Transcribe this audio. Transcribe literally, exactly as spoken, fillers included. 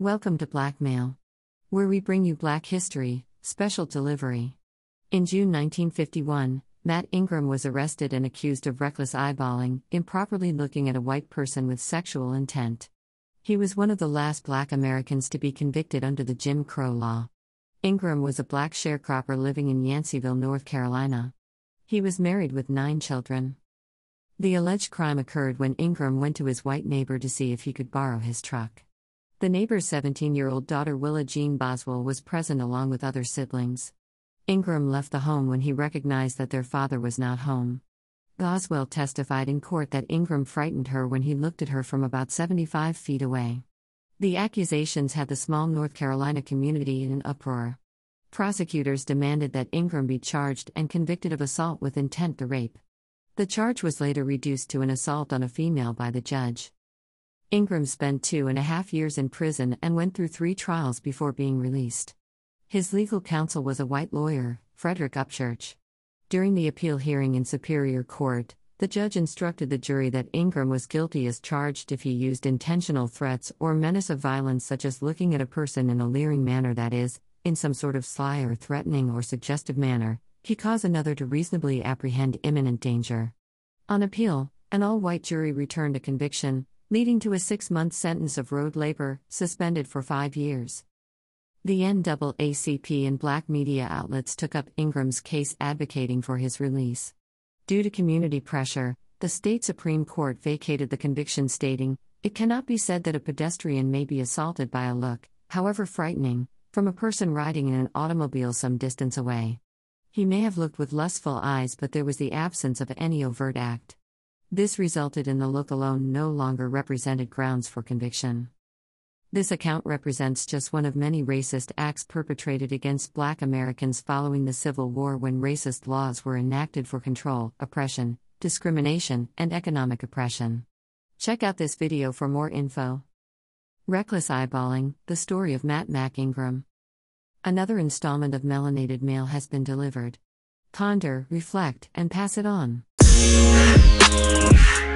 Welcome to Blackmail, where we bring you Black history, special delivery. In June nineteen fifty-one, Matt Ingram was arrested and accused of reckless eyeballing, improperly looking at a white person with sexual intent. He was one of the last Black Americans to be convicted under the Jim Crow law. Ingram was a Black sharecropper living in Yanceyville, North Carolina. He was married with nine children. The alleged crime occurred when Ingram went to his white neighbor to see if he could borrow his truck. The neighbor's seventeen-year-old daughter Willa Jean Boswell was present along with other siblings. Ingram left the home when he recognized that their father was not home. Boswell testified in court that Ingram frightened her when he looked at her from about seventy-five feet away. The accusations had the small North Carolina community in an uproar. Prosecutors demanded that Ingram be charged and convicted of assault with intent to rape. The charge was later reduced to an assault on a female by the judge. Ingram spent two and a half years in prison and went through three trials before being released. His legal counsel was a white lawyer, Frederick Upchurch. During the appeal hearing in Superior Court, the judge instructed the jury that Ingram was guilty as charged if he used intentional threats or menace of violence, such as looking at a person in a leering manner, that is, in some sort of sly or threatening or suggestive manner, he caused another to reasonably apprehend imminent danger. On appeal, an all-white jury returned a conviction, leading to a six-month sentence of road labor, suspended for five years. The N double A C P and Black media outlets took up Ingram's case, advocating for his release. Due to community pressure, the state Supreme Court vacated the conviction, stating, "It cannot be said that a pedestrian may be assaulted by a look, however frightening, from a person riding in an automobile some distance away. He may have looked with lustful eyes, but there was the absence of any overt act." This resulted in the look alone no longer represented grounds for conviction. This account represents just one of many racist acts perpetrated against Black Americans following the Civil War, when racist laws were enacted for control, oppression, discrimination, and economic oppression. Check out this video for more info. Reckless eyeballing, the story of Matt Mac Ingram. Another installment of Melanated Mail has been delivered. Ponder, reflect, and pass it on.